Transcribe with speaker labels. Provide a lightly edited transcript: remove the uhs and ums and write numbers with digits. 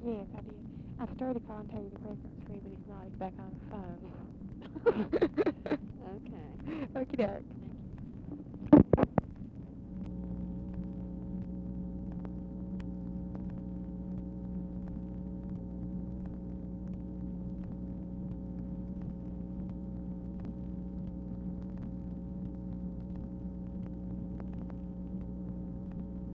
Speaker 1: Yes, I did. I started to call and tell you the president's free, but he's not. He's back on the phone.
Speaker 2: Okay.
Speaker 1: Okie doke.